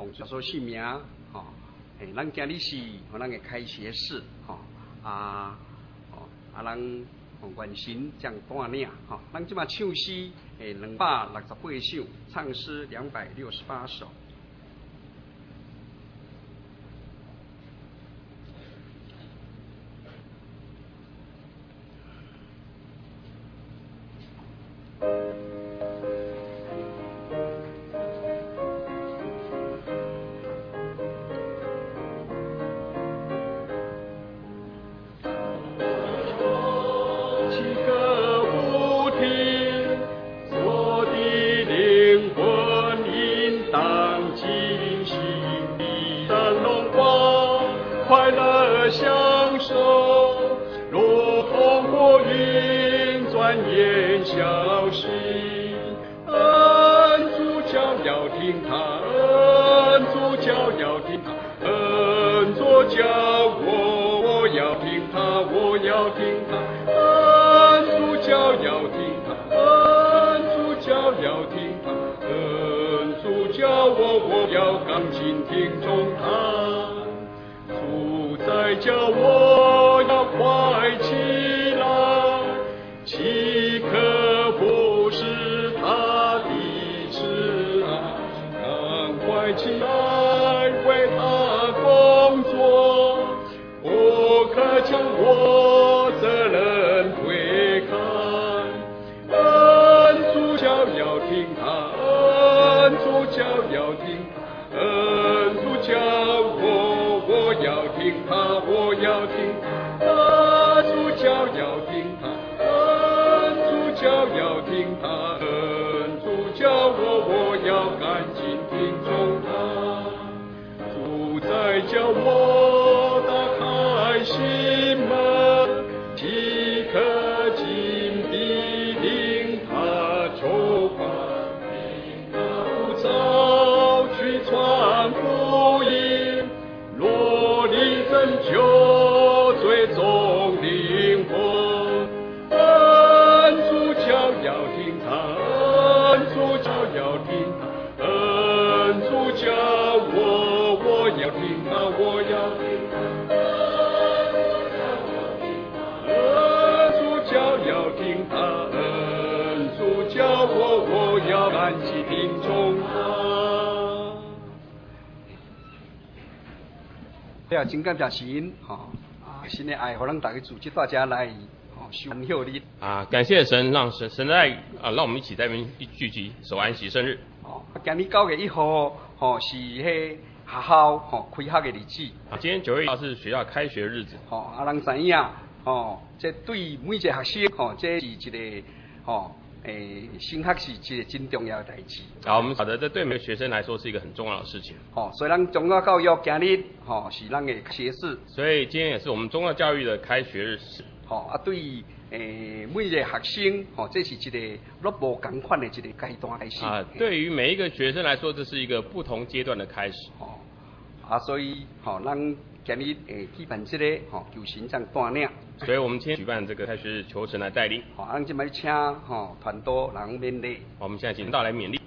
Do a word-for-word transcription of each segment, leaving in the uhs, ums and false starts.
奉主所姓名，吼，诶，咱今日是吼咱嘅开学式，吼啊，吼啊，咱吼元神将带领，吼，咱即马唱诗诶两百六十八首，唱诗两百六十八首。真感谢神，吼啊，神的爱，互咱大家组织大家来，吼守安休日。 啊，感谢神，让神神的爱啊，让我们一起在这边聚集守安息生日。 哦，今日九月一号，吼是迄学校吼开学的日子。 啊，今天九月一号是学校开学日子。 吼，啊，人知影，吼，这对每一个学生，吼，这是一个，吼。诶，升学是一个真重要的代志。 啊，我们晓得这对每个学生来说是一个很重要的事情。 哦，所以咱中国教育今日吼是咱的学士。 所以今天也是我们中国教育的开学日。 哦，啊，对于诶每一个学生，吼，这是一个落无共款的一个阶段开始。 啊，对于每一个学生来说，这是一个不同阶段的开始。 哦，啊，所以吼，咱今日诶举办这个吼求神这样带领。 所以我们今天举办这个开学日，求神来带领。 好，咱今摆请吼团队人勉励。 我们现在请到来勉励。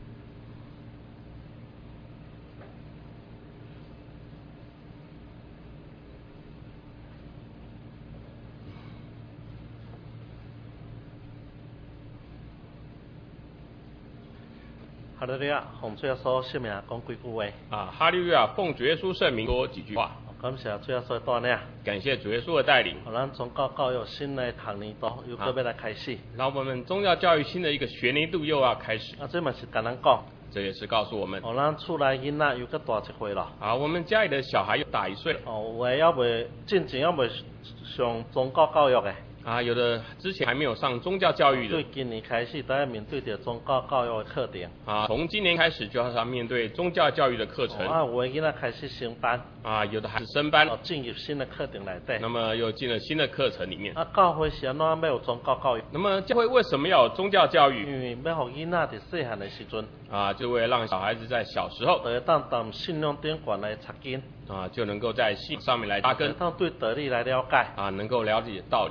哈利路亚，奉主耶稣圣名讲几句话。 啊，哈利路亚，奉主耶稣圣名说几句话。 感谢主耶稣的带领， 感谢主耶稣的带领。 好，咱宗教教育新的学年度又搁要来开始。 然后我们宗教教育新的一个学年度又要开始。 啊，这嘛是跟咱讲。 这也是告诉我们。 哦，咱厝内囡仔又搁大一岁了。 啊，我们家里的小孩又大一岁了。 哦，有的还未进前还未上宗教教育的。 啊，有的之前还没有上宗教教育的， 对今年开始都要面对着宗教教育的课程。 啊，从今年开始就要面对宗教教育的课程。 哦、啊，有的囡仔开始升班。 啊，有的还是升班。 哦，进入新的课程来底。 那么又进了新的课程里面。 啊，教会是安怎要有宗教教育？ 那么教会为什么要有宗教教育？ 因为要互囡仔伫细汉的时阵。 啊，就为了让小孩子在小时候， 就会当当信仰顶悬来扎根。 啊，就能够在信上面来扎根。 当对道理来了解。 啊，能够了解道理。 哦，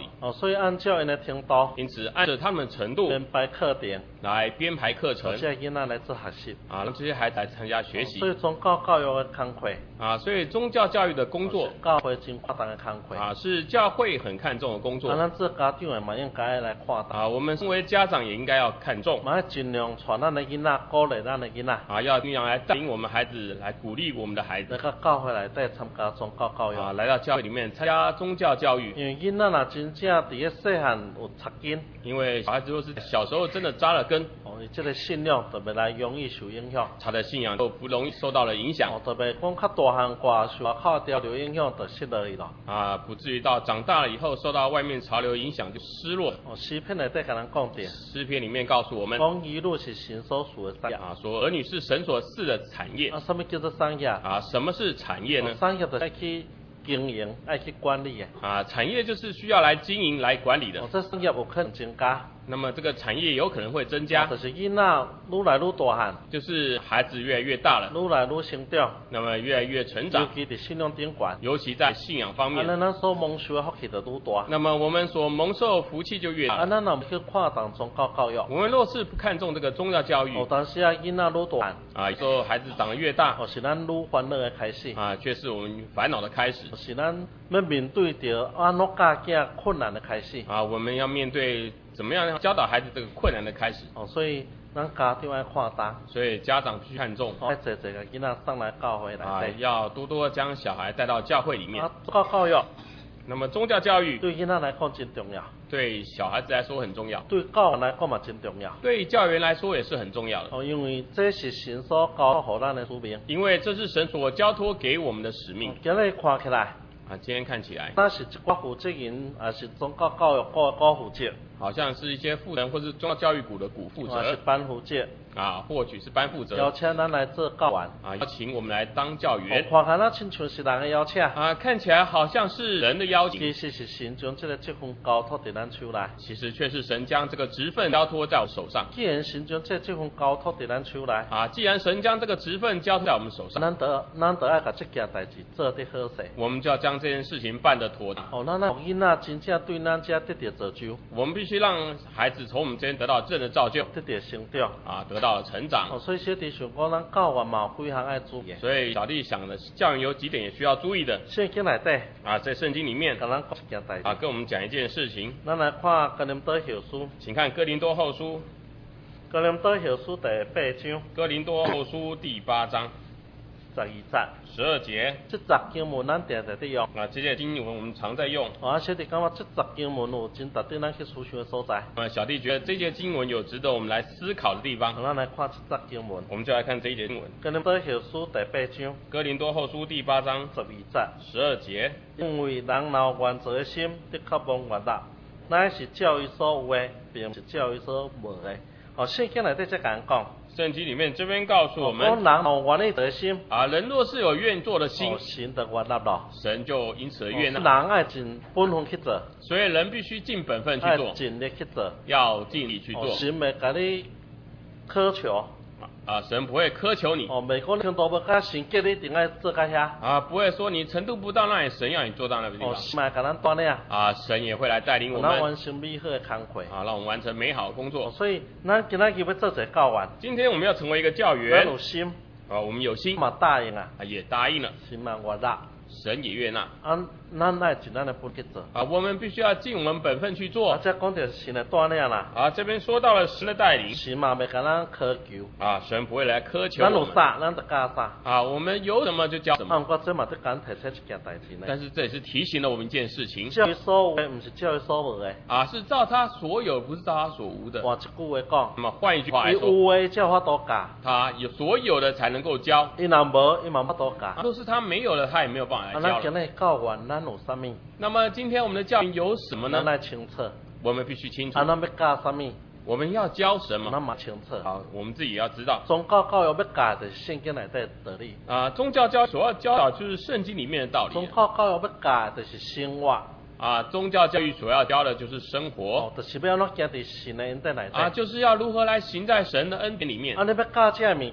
所以按照因的程度， 因此按照他们的程度编排课程， 来编排课程， 让这些囡仔来做学习， 啊，让这些孩子来参加学习。 所以宗教教育的工课， 啊，所以宗教教育的工作， 教会真看重的工课， 啊，是教会很看重的工作。 啊，咱做家长的嘛应该来看重。 啊，我们身为家长也应该要看重， 嘛要尽量传咱的囡仔，鼓励咱的囡仔， 啊，要尽量来带领我们孩子，来鼓励我们的孩子， 来到教会内底参加宗教教育， 啊，来到教会里面参加宗教教育。 因为囡仔若真正伫个细汉有扎根， 因为小孩子若是小时候真的扎了根， 哦，伊这个信仰特别来容易受影响， 他的信仰就不容易受到了影响， 哦，特别讲较大汉挂受外口潮流影响，就失落去咯。 啊，不至于到长大了以后受到外面潮流影响就失落。 哦，诗篇内底甲咱讲的， 诗篇里面告诉我们， 讲儿女是神所属的产业， 啊，说儿女是神所赐的产业。 啊，什么叫做产业？ 啊，什么是产业呢？ 哦、产业就是爱去经营、爱去管理的。 啊，产业就是需要来经营、来管理的。 哦，这产业有可能增加。 那么这个产业有可能会增加， 哦、就是囡仔愈来愈大汉， 就是孩子越来越大了， 愈来愈成长， 那么越来越成长， 尤其在信仰顶悬， 尤其在信仰方面， 啊，咱所蒙受的福气就愈大。 那么我们所蒙受福气就越大。 啊，咱若唔去看重宗教教育， 我们若是不看重这个宗教教育， 哦，但是啊，囡仔愈大汉， 啊，有时候孩子长得越大， 哦，是咱愈烦恼的开始， 啊，却是我们烦恼的开始， 是咱要面对着安怎教囝困难的开始。 啊，我们要面对怎么样教导孩子这个困难的开始。 哦，所以咱家长要看重， 所以家长必须看重， 要坐坐个囡仔送来教会来。 啊，要多多将小孩带到教会里面。 啊，宗教教育， 那么宗教教育对囡仔来讲真重要， 对小孩子来说很重要， 对教员来讲嘛真重要。 对教员来说也是很重要的。 哦，因为这是神所交予咱的使命， 因为这是神所交托给我们的使命。 哦、今日看起来， 啊，今天看起来， 那是一寡负责人，还是宗教教育股股负责， 好像是一些富人或是宗教教育股的股负责， 还是班负责， 啊，或许是班负责， 邀请咱来做教员， 啊，邀请我们来当教员， 哦、看起来亲像是人的邀请， 啊，看起来好像是人的邀请， 其实是神将这个职分交托在咱手内， 其实却是神将这个职分交托在我手上。 既然神将这个职分交托在咱手内， 啊，既然神将这个职分交托在我们手上， 咱得咱得爱把这件代志做得好势， 我们就要将这件事情办得妥当。 哦，咱让囡仔真正对咱家得到造就， 我们必须让孩子从我们这边得到正的造就， 得到成长， 啊，得到成长。 哦，所以小弟想讲，咱教员嘛有几项爱注意。 所以小弟想的教员有几点也需要注意的。 圣经内底啊，在圣经里面， 甲咱讲一件代志。 啊，跟我们讲一件事情。 咱来看哥林多后书， 请看哥林多后书， 哥林多后书第八章， 哥林多后书第八章十二节， 十二节。 这节经文咱定定在用。 啊，这些经文我们常在用。 啊，小弟感觉这节经文有真值得咱去思想的所在。 啊，小弟觉得这节经文有值得我们来思考的地方。 咱来看这节经文。 我们就来看这一节经文。 哥林多后书第八章， 哥林多后书第八章十二节， 十二节。 因为人若有原则的心，的确无原则，乃是照伊所有的，并不是照伊所无的。哦，圣经内底才讲讲。 圣经里面这边告诉我们， 讲人有愿意的心， 啊，人若是有愿做的心， 哦、神就悦纳咯， 神就因此而悦纳。 哦、人爱尽本分去做， 所以人必须尽本分去做， 爱尽力去做， 要尽力去做。 哦、神袂甲你苛求， 啊，神不会苛求你。 哦，袂讲程度要甲神叫你一定爱做甲遐。 啊，不会说你程度不到那里，神要你做到那个地方。 哦，神嘛甲咱锻炼。 啊，神也会来带领我们， 咱完成美好的工课。 啊，让我们完成美好的工作。 哦、所以咱今仔日要做一个教员。 今天我们要成为一个教员。 咱有心。 啊，我们有心。 嘛答应啊。 啊，也答应了。 神嘛悦纳。 神也悦纳。 啊，咱爱尽咱的本去做。 啊，我们必须要尽我们本分去做。 啊，这讲到神的锻炼啦。 啊，这边说到了神的带领。 神嘛袂甲咱苛求。 啊，神不会来苛求我们。 咱有啥，咱就教啥。 啊，我们有什么就教什么。 啊，不过这嘛得讲提出一件代志呢。 但是这也是提醒了我们一件事情。 照伊所有的，不是照伊所无的。 啊，是照他所有，不是照他所无的。 换一句话讲。 那么换一句话来说， 有的才有法度教。 他有所有的才能够教。 伊若无，伊嘛法度教。 若是他没有了，他也没有办法来教了。 啊，咱今日教员咱有啥物？ 那么今天我们的教员有什么呢？ 咱来清楚。 我们必须清楚。 啊，咱要教啥物？ 我们要教什么？ 咱嘛清楚。 好，我们自己也要知道。 宗教教育要教的是圣经内底的道理。 啊，宗教教所要教导就是圣经里面的道理。 宗教教育要教的是生活。 啊，宗教教育所要教的就是生活。 哦，就是要怎行在神的恩典内底。 啊，就是要如何来行在神的恩典里面。 啊，你要教这物件。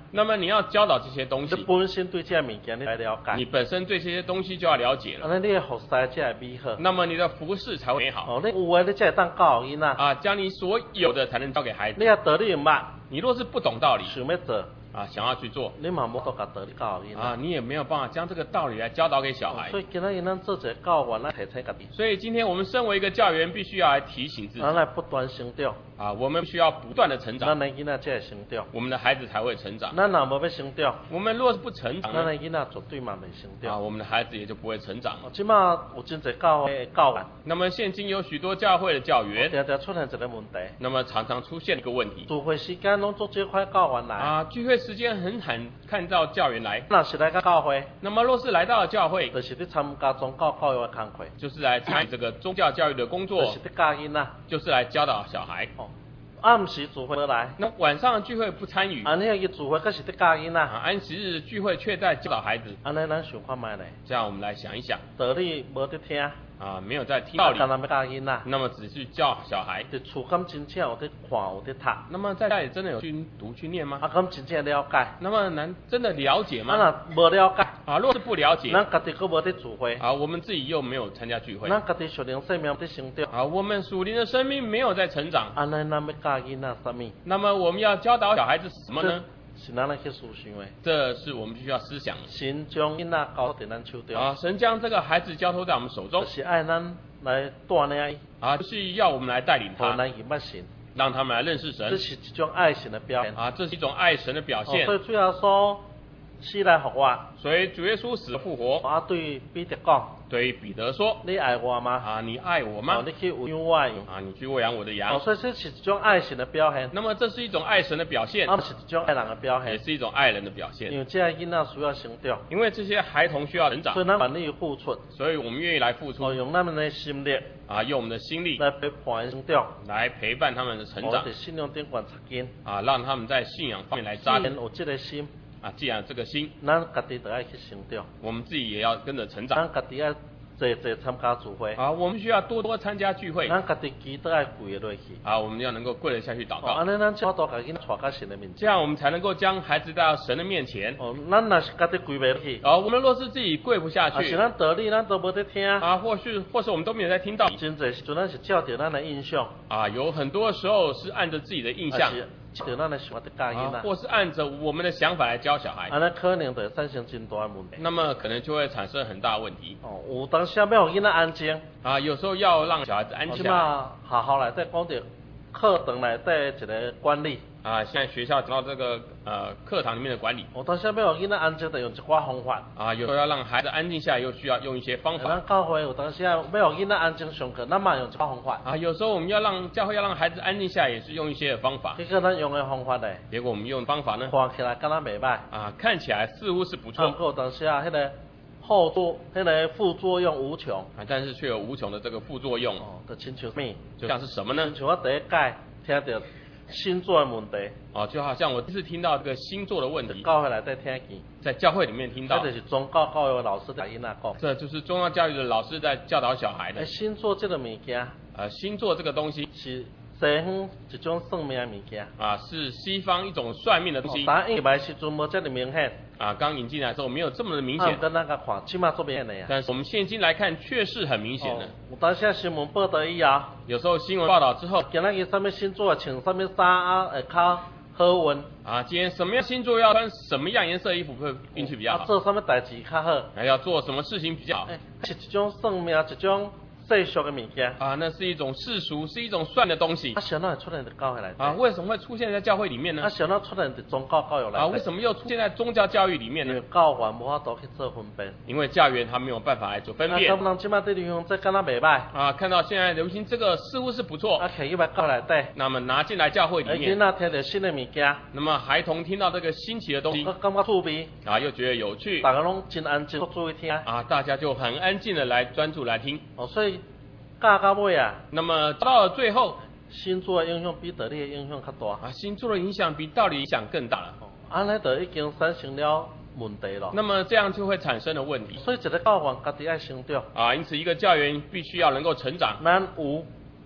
那么你要教导这些东你西， 本身对这物件你来了解， 你本身对这些东西就要了解了， 安尼你的服侍才会美好。 那么你的服饰才会美好哦，你有诶，你才会当教囡仔。 啊，将你所有的才能交给孩子。 你若道理毋捌， 你若是不懂道理想要做， 啊，想要去做你嘛无都甲道理教囡仔。 啊，你也没有办法将这个道理来教导给小孩所。以今仔日咱做一个教员，咱提醒家己， 所以今天我们身为一个教员，必须要来提醒自己咱来不断成长， 啊，我们需要不断的成长咱，的囡仔才会成长。 我们的孩子才会成长。 咱若无要成长， 我们若是不成长呢咱的囡仔绝对嘛袂成啊， 长。 我们的孩子也就不会成长哦了。 即马有真侪教会的教员， 那么现今有许多教会的教员， 常常出现一个问题， 那么常常出现一个问题聚会时间拢做这块教员来， 啊，聚会时间很罕看到教员来， 若是来到教会， 那么若是来到了教会， 就是咧参加宗教教育的工课， 就是来参与这个宗教教育的工作就，是咧教囡仔。 就是来教导小孩。 哦，暗时聚会无来， 那晚上的聚会不参与， 安尼个聚会，可是咧教囡仔， 啊，安息日的聚会却在教导孩子， 安尼咱想看觅咧， 这样我们来想一想道理无得听， 啊，没有在听道理， 干那要教囡仔， 那么只是教小孩， 伫厝敢真正有得看有得读， 那么在家里真的有去读去念吗？ 啊敢真正了解， 那么难真的了解啊吗？ 若无了解， 啊，若是不了解， 咱家己佫无得聚会， 啊，我们自己又没有参加聚会， 咱家己属灵生命得成长， 啊，我们属灵的生命没有在成长， 安尼咱要教囡仔啥物？ 那么我们要教导小孩子什么呢？ 是咱来去思想的。 这是我们必须要思想的。 神将囡仔交伫咱手中， 啊，神将这个孩子交托在我们手中就，是爱咱来带领伊， 啊，就是要我们来带领他， 互咱认捌神， 让他们来认识神这。是一种爱神的表现。 啊，这是一种爱神的表哦现所。以主要说死来复活， 所以主耶稣死了复活， 我对彼得讲： 对于彼得说你爱我吗？ 啊，你爱我吗哦，？你去喂养我的羊。 啊，你去喂养我的哦， 羊。 所以这是一种爱神的表现， 那么这是一种爱神的表现， 啊，是一种爱人的表也现。 是一种爱人的表因现。 为这个囡仔需要成长， 因为这些孩童需要成长所，以咱愿意付出， 所以我们愿意来付出哦，用咱们的心力啊，用我们的心力来陪伴因成长， 来陪伴他们的成长哦，在信仰顶管插根。 啊，让他们在信仰方面来既扎根然有这个心， 啊。既然有这个心， 咱家己就爱去成长， 我们自己也要跟着成长咱家己爱坐坐参加聚会， 啊。我们需要多多参加聚会咱家己祈祷爱跪落去。 啊，我们要能够跪得下去祷哦， 告安，尼咱才多甲囡仔带到神的面前。 这样我们才能够将孩子带到神的面前。 哦，咱若是家己跪袂落去， 啊，我们若是自己跪不下啊是去咱道理咱都无得听， 啊，或是或是我们都没有在听到真侪时阵咱是照着咱的印象， 啊，有很多时候是按着自己的印象还是照着咱的想法在教囡啊， 仔， 或是按着我们的想法来教小孩， 安尼可能就会产生真大的问题。 那么可能就会产生很大的问题哦，有当时要互囡仔安静， 啊。有时候要让小孩子安哦即静下来马学校内底讲着课堂内底一个管理， 啊。现在学校讲到这个呃课堂里面的管理有当时要互囡仔安静，就用一寡方法。 啊，有时候要让孩子安静下来，又需要用一些方法咱教会有当时要互囡仔安静上课，咱嘛用一寡方法。 啊。有时候我们要让教会要让孩子安静下来，也是用一些的方法。 结果咱用的方法呢， 结果我们用的方法呢看起来敢若袂歹。 啊，看起来似乎是不啊， 错不过有当时啊，迄个后作，迄个副作用无穷。 啊，但是却有无穷的这个副作用， 哦，就亲像咩？ 就像是什么呢亲？像我第一届听到星座的问题， 哦，就好像我第一次听到这个星座的问就题， 教会内底听见， 在教会里面听到那就，是宗教教育的老师甲囡仔讲。 这就是中央教育的老师在教导小孩的诶，。星座这个物件呃，星座这个东西是西方一种算命的物件。 啊，是西方一种算命的东西当引来时阵无这么明显， 啊，刚引进来之后没有这么的明啊， 显， 跟咱甲看，起码做明显的呀。 但是我们现今来看却是很明显的哦。有当时新闻报道以后， 有时候新闻报道之后今仔日什么星座穿什么衫啊，会较好运， 啊，今天什么样星座要穿什么样颜色的衣服会运气比较啊， 好， 做什么代志较好。 还要做什么事情比较好诶，是一种算命，一种世俗的物件。 啊？那是一种世俗，是一种算的东西啊，想到会出现在教会内底。 啊？为什么会出现在教会里面呢啊，？想到出现在宗教教育内底。 啊，为什么又出现在宗教教育里面呢因为？教员无法度去做分辨。 因为教员他没有办法来做分辨啊，咁人即摆对利用这敢若袂歹， 啊。看到现在流行这个似乎是不错， 啊，摕去来教内底， 那么拿进来教会啊，囡里面， 仔听到新的物件， 那么孩童听到这个新奇的东西我感觉趣味， 啊，又觉得有趣大家拢真安静注意听。 啊，大家就很安静的来专注来听。 哦，所以教到尾啊， 那么到了最后星座的影响比道理的影响较大。 啊，星座的影响比道理影响更大了。 哦，安尼就已经产生了问题了。 那么这样就会产生了问题所以一个教员家己爱成长， 啊，因此一个教员必须要能够成长咱有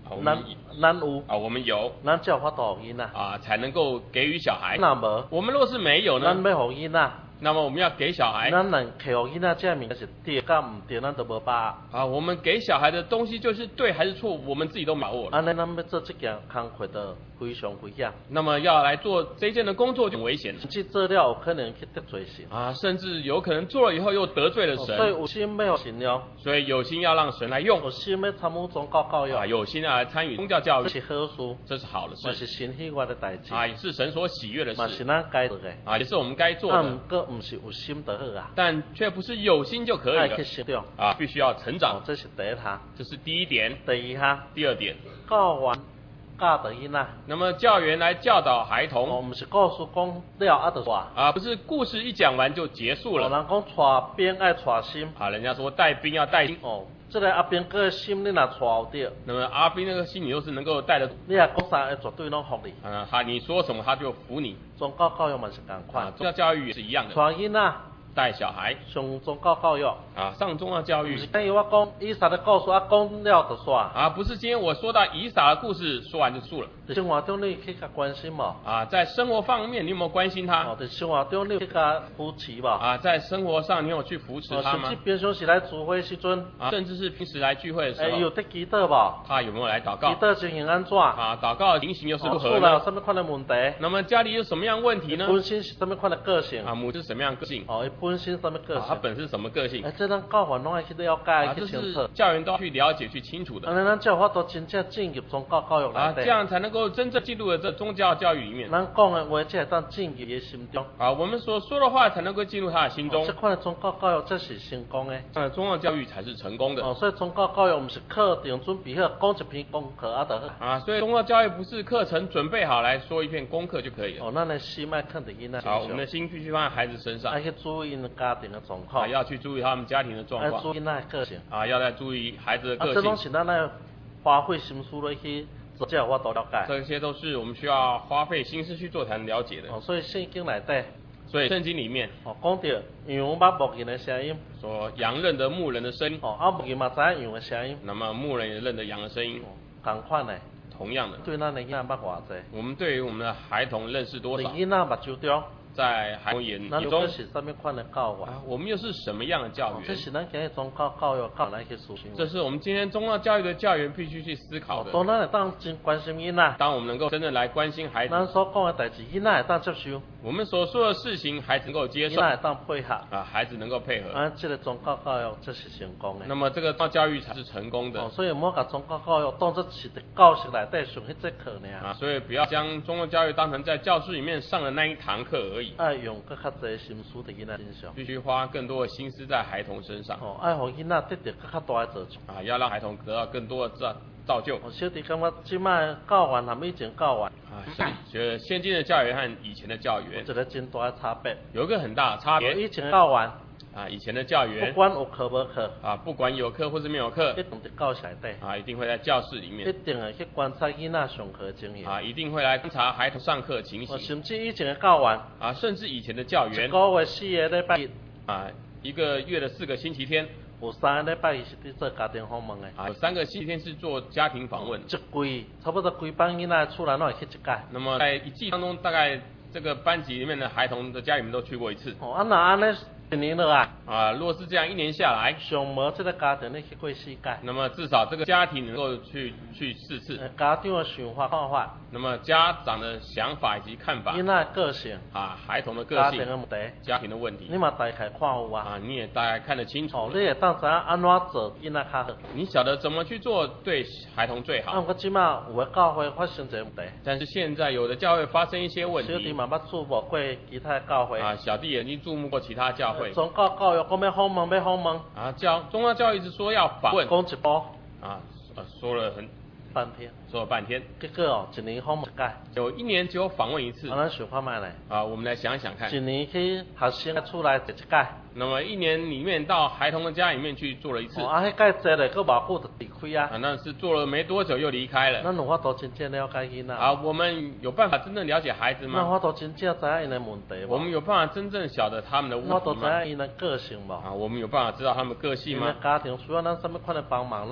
咱咱有啊，我们有咱才有法度予囡仔， 啊，才能够给予小孩。 若无， 我们若是没有咱呢， 要予囡仔， 那么我们要给小孩咱能摕予囡仔这物件是对甲毋对，咱都无把握。 啊，我们给小孩的东西就是对还是错，我们自己都把握了。 安尼咱要做这件工课就非常危险， 那么要来做这一件的工作就很危险甚至做了有可能去得罪神。 啊，甚至有可能做了以后又得罪了所以神， 有心要神用， 所以有心要让神来用有心要参与宗教教育， 啊，有心要来参与宗教教育， 这是好事， 这是好的嘛事是神喜悦的代志， 啊，也是神所喜悦的事嘛是咱该做的。 啊，也是我们该做啊， 的毋，过毋是有心就好啊， 但却不是有心就可以爱去了成长。 啊，必须要成长哦，，这是第一项。 这是第一点。 第二项， 第二点， 教员教导囡仔， 那么教员来教导孩哦， 童毋是故事讲了啊就煞。 啊，不是故事一讲完就结束哦， 了人讲带兵爱带心， 啊，人家说带兵要带兵， 哦，这个阿兵哥的心你若带有着， 那么阿兵那个心里又是能够带得你若讲啥，会绝对拢服你。 啊，他你说什么他就服你宗教教育嘛是共啊， 款， 宗教教育也是一样的， 带囡仔带小孩上宗教教育， 啊上宗教教育毋是等于我讲以撒的故事啊讲了就煞。 啊，不是今天我说到以撒的故事说完就输了在生活中你去甲关心无？ 啊，在生活方面你有没有关心他哦，在生活中你有去甲扶持无？ 啊？在生活上你有去扶持哦， 他吗甚至？平常时来聚会时阵， 啊，甚至是平时来聚会的哎， 时候， 有得祈祷无？ 他有没有来祷告祈？祷情形安怎？ 啊，祷告的情形又是如哦， 何厝内有呢？ 什么款的问题？ 那么家里有什么样的问题呢？ 本身是什么款的个性？ 啊，母是什么样的个性？ 哦，伊本身什么个啊，他性？ 本是什么个性？ 哎，这咱教员拢爱去了解、 啊， 去这是清楚。 教员都要去了解、去清楚的安尼咱才有法度真正进入宗教教育啊， 内底。 这样才能够真正进入了这宗教教育里面咱讲的话，才会当进入伊的心中。 啊，我们所说的话才能够进入他的心中哦这，款的宗教教育才是成功的。 这样宗教教育才是成功的哦，所以宗教教育毋是课程准备好，讲一篇功课啊就好。 啊，所以宗教教育不是课程准备好来说一片功课就可以了。 哦，咱的心爱肯定囡仔好，我们的身心必须放在孩子身上， 上爱去注意因的家庭的状况啊，，要去注意他们家庭的状况爱注意咱的个性。 啊，要来注意孩子的啊， 个这拢性， 是咱爱花费心思落去，才有法度了解。 这些都是我们需要花费心思去做才能了解的。 哦，所以圣经内底， 所以圣经里面哦，讲到羊捌牧人的声音， 说羊认得牧人的声音， 哦，啊牧人嘛知影羊的声音， 那么牧人也认得羊的声音， 哦，同款的， 同样的， 对咱的囡仔捌偌济， 我们对于我们的孩童认识多少， 伫囡仔目睭中， 在孩童眼咱眼中这是什么款的教育？ 啊，我们又是什么样的教哦，这员？ 是咱今日宗教教育教咱去思想。 这是我们今天宗教教育的教员必须去思考的。 哦当咱会当真关心囡仔， 当我们能够真正来关心孩子， 咱所讲的代志，囡仔会当接受， 我们所说的事情，孩子能够接受囡仔会当配合， 啊，孩子能够配合， 啊，这个宗教教育这是成功的。 那么这个宗教教育才是成功的哦，所以莫把宗教教育当作是在教室内底上迄节课尔， 啊，所以不要将宗教教育当成在教室里面上的那一堂课而已， 爱用更较侪心思伫囡仔身上。 必须花更多的心思在孩童身上哦，爱互囡仔得到更较大的造就。 啊，要让孩童得到更多的造造就哦，小弟感觉即摆教员含以前教员啊，现觉得现今的教员和以前的教员有一个真大的差别。 有一个很大的差别以前的教员啊，以前的教不员管有课无课， 啊，不管有课或是没有课一定伫教室内底， 啊，一定会在教室里一面定会去观察囡仔上课的情形。 啊，一定会来观察孩童上课的情哦， 形甚至以前的教员， 啊，甚至以前的教一员个月四个礼拜日， 啊，一个月的四个星期天有三个礼拜日是伫做家庭访问的。 啊，有三个星期天是做家庭访问， 一季差不多规班囡仔的厝内拢会去一届。 那么在一季当中，大概这个班级里面的孩童的家里面都去过一次哦，啊那安尼一年落来， 啊。若是这样一年下来， 上无这个家庭你去过四届。 那么至少这个家庭能够去去四次， 呃家长的想法看法， 那么家长的想法以及看法囡仔的个性， 啊，孩童的个家庭的性、 问题， 家庭的问题你嘛大概看有啊。 啊，你也大概看得清楚哦，。你会当知影安怎做囡仔较好。 你晓得怎么去做对孩童最啊， 好毋，过即摆有个教会发生一个问题， 但是现在有的教会发生一些问题小弟嘛捌注目过其他的教会， 啊，小弟也已经注目过其他教会宗教教育讲要访问，要访问， 啊，教中央教育一直说要访问讲一步啊，呃说了很半天， 说了半天， 结果哦，一年访问一届， 有一年只有访问一次啊，咱想看卖咧， 啊，我们来想想看一，年去学生的厝内坐一届， 那么一年里面到孩童的家里面去做了一次哦，啊，迄届坐咧，佫偌久就离开啊， 啊，那是做了没多久又离开了咱有法度真正了解囡仔， 啊，我们有办法真正了解孩子咱有吗？ 法度真正知影因的问题无？ 我们有办法真正晓得他们的问我都知题吗？ 影因的个性无？ 啊，我们有办法知道他们个性吗因为？家庭需要咱什么款的帮忙，咱看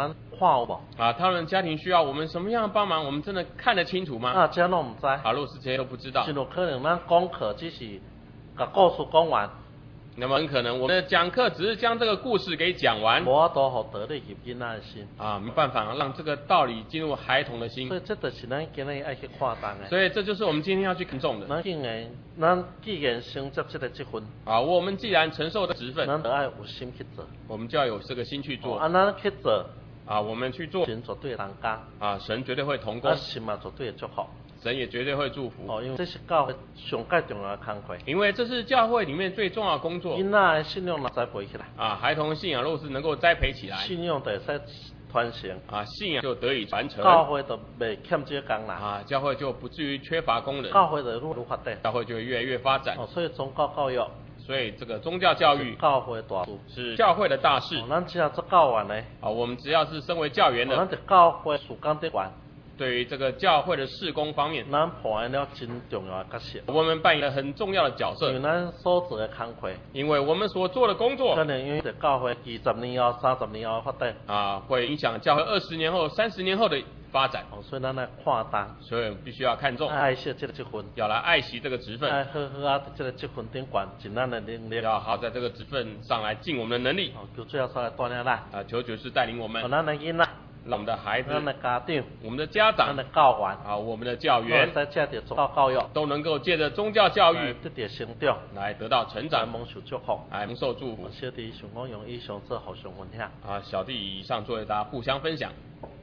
看有无？ 啊，他们家庭需要我们什么样的帮忙，我们真的看得清楚吗？ 啊，这拢唔知。 啊，若是这些都不知道， 真有可能咱讲课只是把故事讲完， 那么很可能我们的讲课只是将这个故事给讲完， 无法度互道理入囡仔的心。 啊，没办法让这个道理进入孩童的心。 所以这就是咱今日爱去看重的。 所以这就是我们今天要去看重的。 咱既然咱既然承接这个职分， 啊，我们既然承受的职分， 咱就爱有心去做， 我们就要有这个心去做。 啊，咱去做， 啊，我们去做， 神绝对同工， 啊，神绝对会同工， 啊，神嘛绝对会祝福。 神也绝对会祝福。 哦，因为这是教会上介重要的工作。 因为这是教会里面最重要的工作。 囡仔的信仰若栽培起来， 啊，孩童的信仰若是能够栽培起来， 信仰就会使传承。 啊，信仰就得以传承。 教会就袂欠这工人。 啊，教会就不至于缺乏工人。 教会就愈来愈发展。 教会就会越来越发展。 哦，所以宗教教育。 所以这个宗教教育， 教会大事， 是教会的大事。 哦，咱只要做教员呢， 啊，我们只要是身为教员的， 哦，咱在教会事工得完。 对于这个教会的事工方面， 咱扮演了真重要的角色。 我们扮演了很重要的角色， 因为咱所做的工作， 因为我们所做的工作， 可能因为在教会二十年后、三十年后发展， 啊，会影响教会二十年后、三十年后的发展。 哦，所以咱来看重， 所以必须要看重， 爱惜这个职分， 要来爱惜这个职分， 爱好好啊，在这个职分顶管尽咱的能力， 要好在这个职分上来尽我们的能力。 哦，求主要上来锻炼咱， 啊，求主是带领我们， 哦，咱的囡仔。 让我们的孩子、 咱的家长、 我们的家长、 咱的教员啊、我们的教员， 在借着宗教教育， 都能够借着宗教教育得到成长， 来得到成长， 蒙受祝福， 来蒙受祝福。 小弟想讲用以上做互相分享。 啊，小弟以上作为大家互相分享。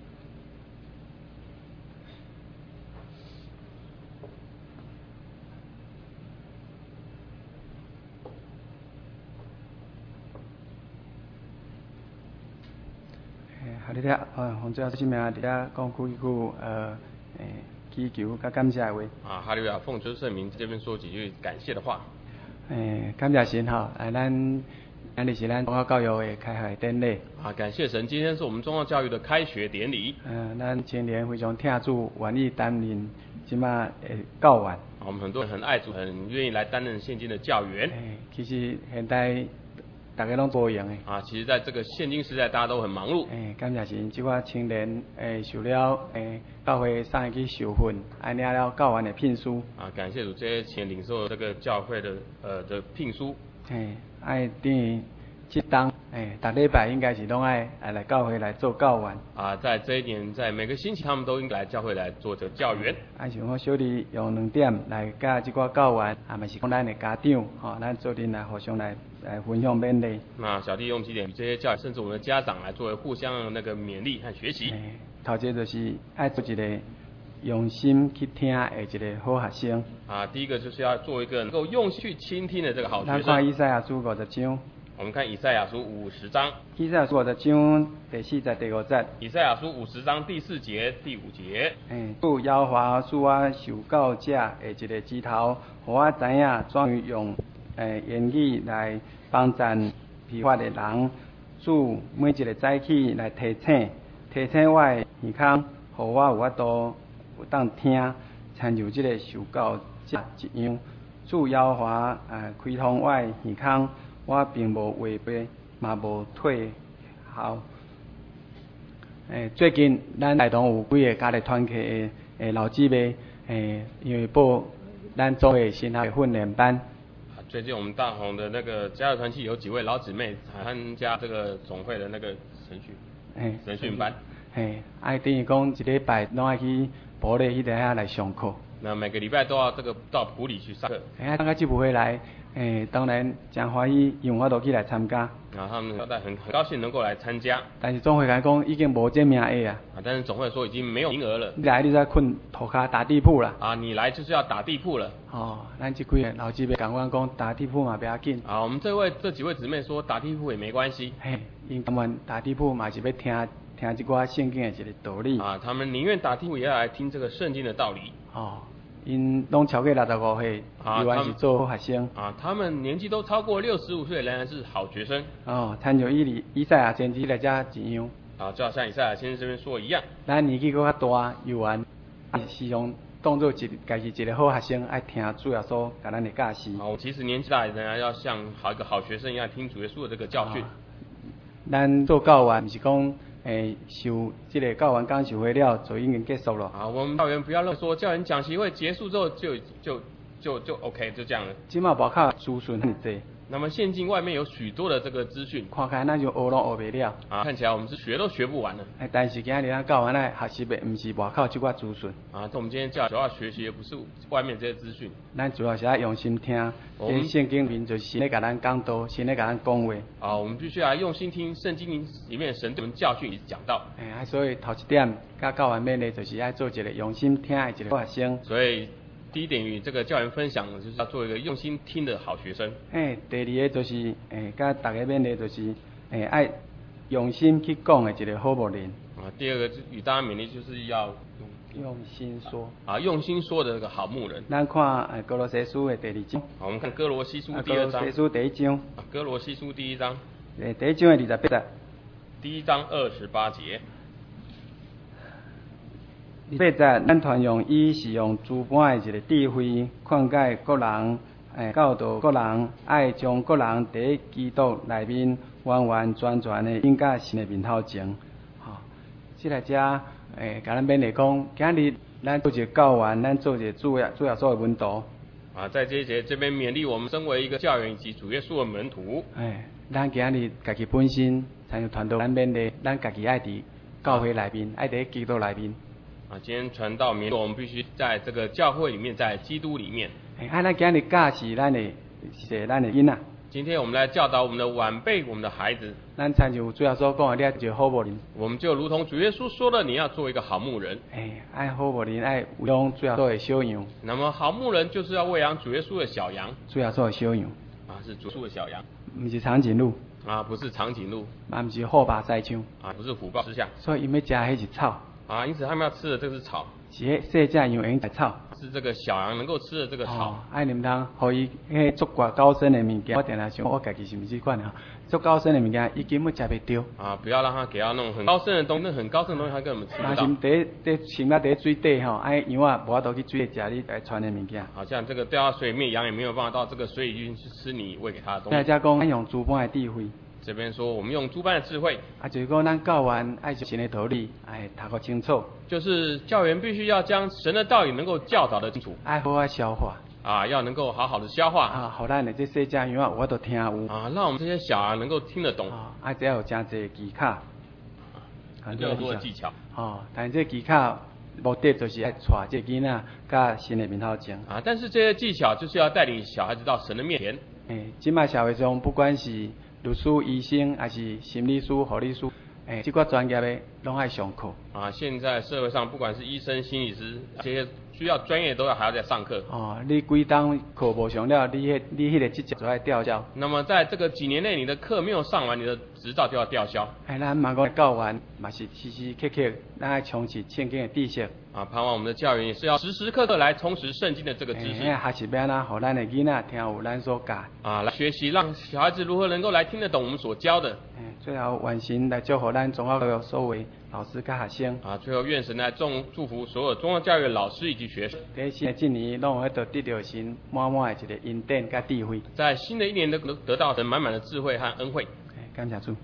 哈利亚，呃，洪主要是名伫遐讲几句呃，诶，祈求甲感谢的话。 啊，哈利亚，奉主圣名这边说几句感谢的话。 诶，感谢神吼，啊，咱今日是咱宗教教育的开学典礼。 啊，感谢神，今天是我们宗教教育的开学典礼。 嗯，咱青年非常听主愿意担任即马诶教员。 我们很多人很爱主，很愿意来担任现今的教员。 诶，其实现代大家拢多用诶。 啊，其实在这个现今时代，大家都很忙碌。 诶，感谢神，即个青年诶受了诶教会送伊去受训，安领了教员的聘书。 啊，感谢主，这些前领受这个教会的呃的聘书。 诶，爱等于即当诶，逐礼拜应该是拢爱爱来教会来做教员。 啊，在这一年，在每个星期，他们都应该来教会来做这个教员。 啊，像我小弟用两点来教即个教员，啊，嘛是讲咱的家长，吼、哦，咱做阵来互相来来分享勉励。 那小弟用几点与这些教员，甚至我们的家长来作为互相的那个勉励和学习。 诶，头一就是爱做一个用心去听的一个好学生。 啊，第一个就是要做一个能够用心去倾听的这个好学生。 咱看以赛亚书五十章。 我们看以赛亚书五十章。 以赛亚书五十章第四节第五节。 以赛亚书五十章第四节第五节。 诶，主耶和华使我受教者的一个指头，互我知影怎样用诶言语来帮赞疲乏的人。主每一个早起来提醒，提醒我的耳孔，互我有法度有当听，参像即个受教者一样。主耶和华诶开通我的耳孔。我并无违背，嘛无退后。诶，最近咱台东有几个家庭团契的诶老姊妹，诶，因为报咱做的新学训练班。 最近我们大红的那个家乐团契有几位老姊妹参加这个总会的那个神训，诶，神训班。 诶，爱等于讲一礼拜拢爱去埔里迄底下来上课。 那每个礼拜都要这个到埔里去上课。 哎，大家这部回来，诶，当然真欢喜，因为我都去来参加。 啊，他们很很高兴能够来参加。 但是总会来讲，已经无这名额啊。 啊，但是总会说已经没有名额了。 你来你在困涂骹打地铺啦。 啊，你来就是要打地铺了。 哦，咱这几个老姊妹讲阮讲打地铺嘛不要紧。 啊，我们这位这几位姊妹说打地铺也没关系。 嘿，因他们打地铺嘛是要听听这个圣经的一个道理。 啊，他们宁愿打地铺也要来听这个圣经的道理。 哦。因拢超过六十五岁，依然是做好学生。 啊，他们年纪都超过六十五岁，仍然是好学生。 哦，参照以里以赛亚先知来遮一样。 啊，就好像以赛亚先生这边说一样。 咱年纪搁较大，幼儿时常当做一家是一个好学生，爱听主耶稣甲咱的教示。 啊，我其实年纪大，仍然要像好一个好学生一样听主耶稣的这个教训。 啊、咱做教员，毋是讲诶受这个教员讲授会了，就已经结束了。 啊，我们教员不要认为说教员讲习会结束之后就就就就 OK 就这样了。 今嘛外口资讯很多。 那么现今外面有许多的这个资讯， 看起来咱就学拢学不了。 啊，看起来我们是学都学不完了。 哎，但是今日咱教员来学习的，不是外口这寡资讯。 啊，我们今天教主要学习的不是外面这些资讯， 咱主要是要用心听。我们圣经面就是先来给咱讲道，先来给咱讲话。 啊，我们必须要用心听圣经里面神对我们教训以及讲道。 哎，所以头一点，甲教员勉励就是要做一个用心听的一个学生。 所以。第一点与这个教员分享，就是要做一个用心听的好学生。 诶，第二个就是诶，甲大家勉励就是诶，爱用心去讲的一个好牧人。 啊，第二个与大家勉励就是要用心说。 啊，用心说的这个好牧人。 咱看诶哥罗西书的第二章。 好，我们看哥罗西书第二章。 哥罗西书第一章。 啊，哥罗西书第一章。 诶，第一章的二十八节。 第一章二十八节。 八节，咱传用伊是用诸般的一个智慧，劝解各人，诶，教导各人，爱将各人伫基督内面完完全全的引到神的面头前。吼、哦，即个只诶，甲咱勉励讲，今日咱做一个教员，咱做一个主要主要做的门徒。 啊，在这一节这边勉励我们身为一个教员以及主耶稣的门徒。 诶，咱今日家己本身，才有传道，咱勉励，咱家己爱伫教会内面，爱伫基督内面。 啊，今天传道勉励我们必须在这个教会里面，在基督里面。 哎，啊，咱今日教是咱的，是咱的囡仔。 今天我们来教导我们的晚辈，我们的孩子。 咱参像主要所讲的，你要做好牧人。 我们就如同主耶稣说的，你要做一个好牧人。 哎，爱好牧人，爱喂养主要所的小羊。 那么好牧人就是要喂养主耶稣的小羊。 主要所的小羊。 啊，是主耶稣的小羊。 不是长颈鹿。 啊，不是长颈鹿。 嘛，不是虎豹狮象。 啊，不是虎豹狮象。 所以因要食迄是草。 啊，因此他们要吃的这是草。 是迄细只羊用草。 是这个小羊能够吃的这个草。 哦，爱你们通，互伊迄足挂高深的物件。我定定想，我家己是毋是款啊？足高深的物件，伊根本食袂着。 啊，不要让他给他那种很高深的东西，那很高深的东西他根本吃不到。 那是伫伫浸在伫水底吼，爱羊啊无法度去水底食你来传的物件。 好像这个掉到水里面，羊也没有办法到这个水里去吃你喂给他的东西。 大家讲，爱用诸般的智慧。 这边说我们用诸般的智慧， 啊，就是讲咱教员爱神的道理，哎，读个清楚。 就是教员必须要将神的道理能够教导得清楚， 爱好好消化。 啊，要能够好好的消化。 啊，好咱的这细只羊啊，我都听有。 啊，让我们这些小孩能够听得懂。 啊，啊，只要有真济技巧。 很多很多的技巧。 哦，但这技巧目的就是爱带这囡仔甲神的面头前。 啊，但是这些技巧就是要带领小孩子到神的面前。 诶，今麦社会上不管是律师、医生，还是心理师、护理师，诶，这个专业的拢爱上课。 啊，现在社会上不管是医生、心理师，这些需要专业都要还要在上课。 哦，你几档课无上了，你迄你迄个执照就要吊销。 那么在这个几年内，你的课没有上完，你的执照就要吊销。 哎，咱嘛讲教员嘛是时时刻刻，咱爱充实圣经的知识。 啊，盼望我们的教员也是要时时刻刻来充实圣经的这个知识。 哎，学习要哪，互咱的囡仔听有咱所教。 啊，来学习，让小孩子如何能够来听得懂我们所教的。 哎，最后愿神来祝福咱中华教育所有老师甲学生。 啊，最后愿神来祝祝福所有中华教育的老师以及学生。 在新的一年，拢有得得到神满满的一个恩典甲智慧。 在新的一年，能得到神满满的智慧和恩惠。 哎，感谢主。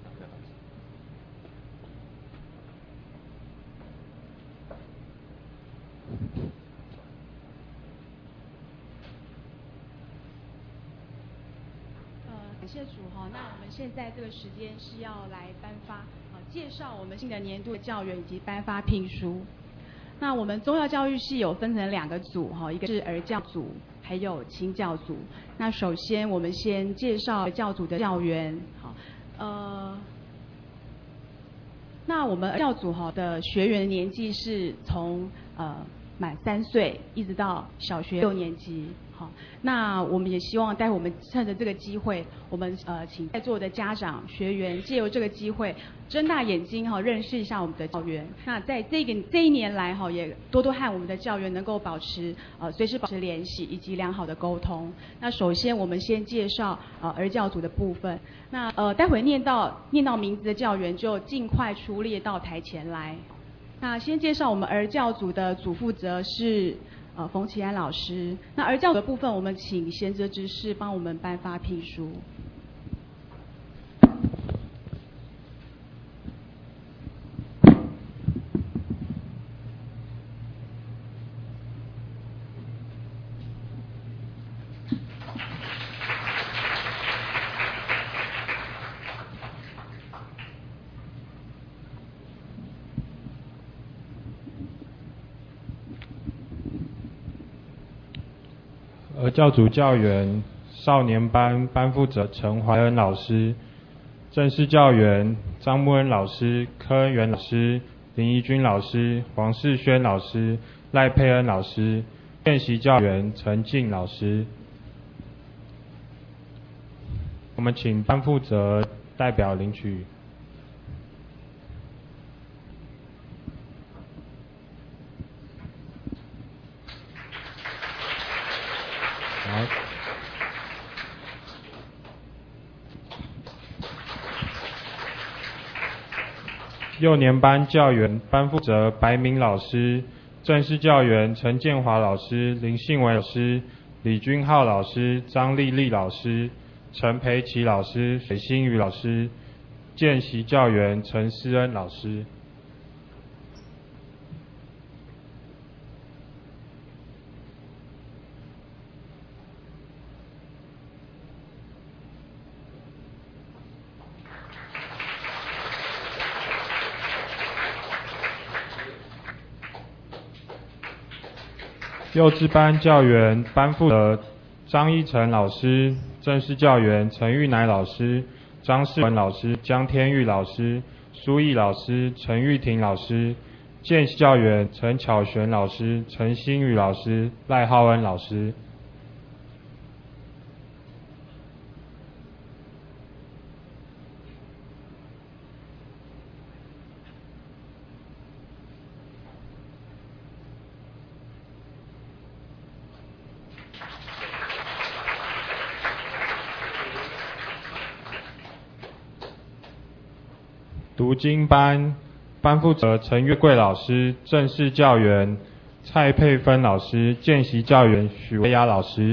感谢主哈，那我们现在这个时间是要来颁发啊，介绍我们新的年度的教员以及颁发聘书。那我们宗教教育系有分成两个组哈，一个是儿教组，还有青教组。那首先我们先介绍儿教组的教员，好，呃，那我们儿教组哈的学员年纪是从呃满三岁一直到小学六年级。好，那我们也希望待会我们趁着这个机会，我们呃请在座的家长、学员借由这个机会，睁大眼睛哈，认识一下我们的教员。那在这个这一年来哈，也多多和我们的教员能够保持呃随时保持联系以及良好的沟通。那首先我们先介绍呃儿教组的部分。那呃待会念到念到名字的教员就尽快出列到台前来。那先介绍我们儿教组的组负责是。呃，冯启安老师。那儿教的部分，我们请贤哲执事帮我们颁发聘书。 儿教组教员少年班班负责陈怀恩老师，正式教员张木恩老师、柯恩元老师、林怡君老师、黄世轩老师、赖佩恩老师，见习教员陈静老师。我们请班负责代表领取。好。六年班教员班负责白明老师，正式教员陈建华老师、林信伟老师、李君浩老师、张丽丽老师、陈培琪老师、水星宇老师，见习教员陈思恩老师。幼稚班教员班负责张一成老师，正式教员陈玉乃老师、张世文老师、江天玉老师、苏毅老师、陈玉婷老师，见习教员陈巧璇老师、陈新宇老师、赖浩恩老师。读经班班负责陈月桂老师，正式教员蔡佩芬老师，见习教员许维雅老师。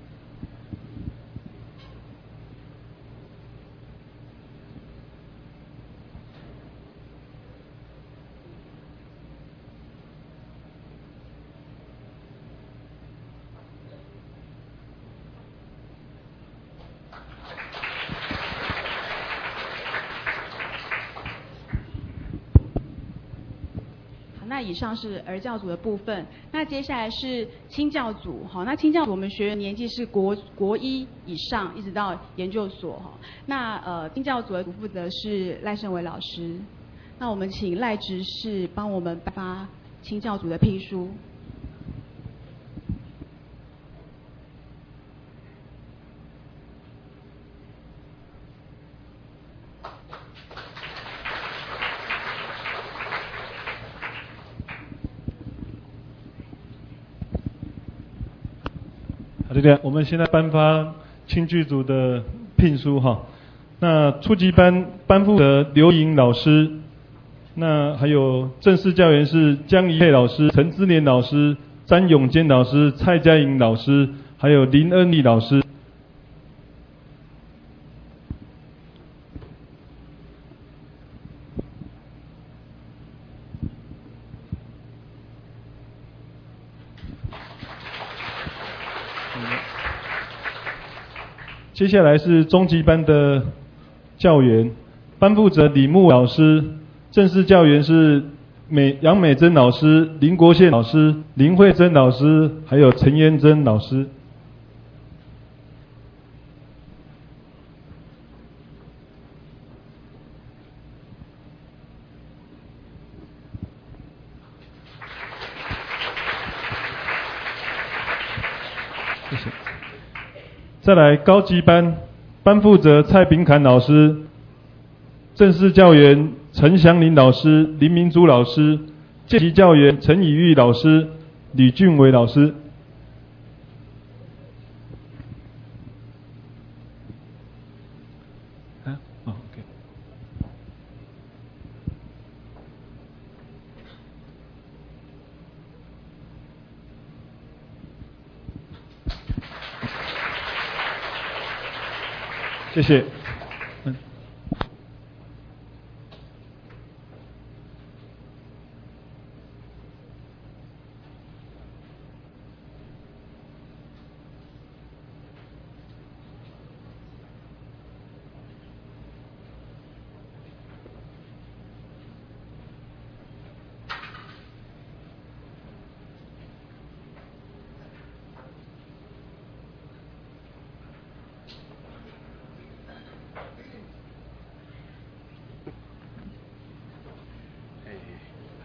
那以上是儿教组的部分，那接下来是青教组。好，那青教组我们学员年纪是国国一以上，一直到研究所。哈，那呃青教组的负责是赖胜伟老师。那我们请赖执事帮我们颁发青教组的聘书。 好的，我们现在颁发青剧组的聘书哈。那初级班班负责刘颖老师，那还有正式教员是江怡佩老师、陈之年老师、詹永坚老师、蔡佳颖老师，还有林恩丽老师。接下来是中级班的教员，班负责李木老师，正式教员是美杨美珍老师、林国宪老师、林慧珍老师，还有陈妍珍老师。谢谢。再来高级班，班负责蔡炳侃老师，正式教员陈祥林老师、林明珠老师，见习教员陈以玉老师、李俊伟老师。啊，哦 ，OK。谢谢。嗯。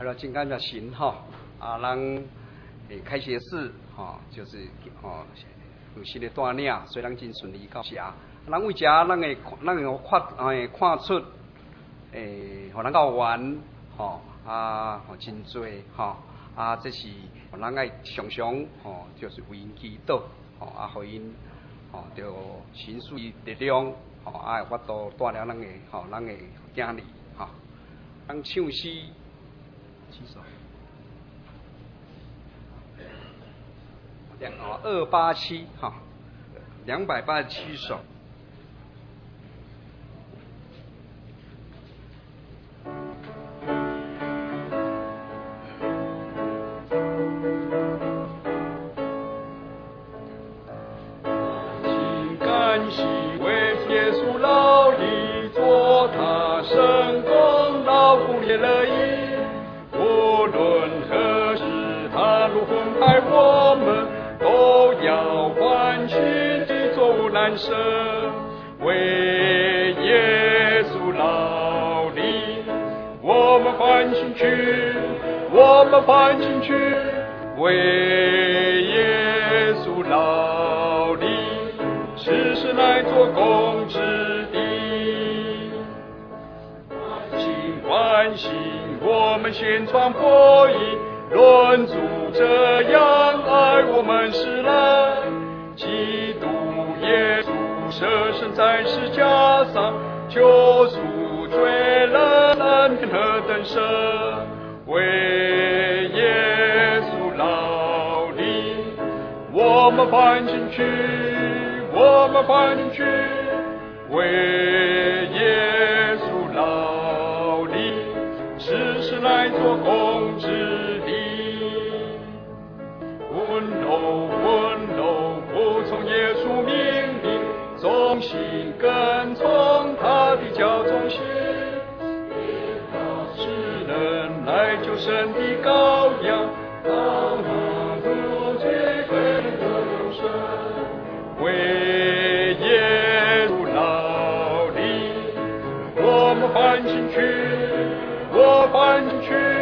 还有金刚的神哈啊，让诶开学式哈，就是哦有新的锻炼，所以咱真顺利到家。咱为遮咱会咱会看诶看出诶，互咱到玩吼啊，吼真多吼啊，这是互咱爱常常吼，就是为因祈祷吼啊，互因吼着神属于力量吼啊，有法度带了咱诶吼咱诶囝儿吼，咱唱诗几首。两哦二八七哈，两百八十七首。 请感谢为耶稣劳力做他神功劳苦也乐意，无论何时他如分派我们。都要欢喜地作无难舍，为耶稣劳力，我们欢喜去，我们欢喜去，为耶稣劳力，时时来做工之地。请欢喜，我们宣传福音。论主这样爱我们世人，基督耶稣舍身在十字架上，救赎罪人，恩典何等深，为耶稣劳力，我们欢进去，我们欢进去，为耶稣劳力，时时来做工之地。温柔温柔服从耶稣命令，忠心跟从他的教中心，是人来救神的羔羊，到那无罪悔的永生，为耶稣劳力，我们欢进去，我欢进去。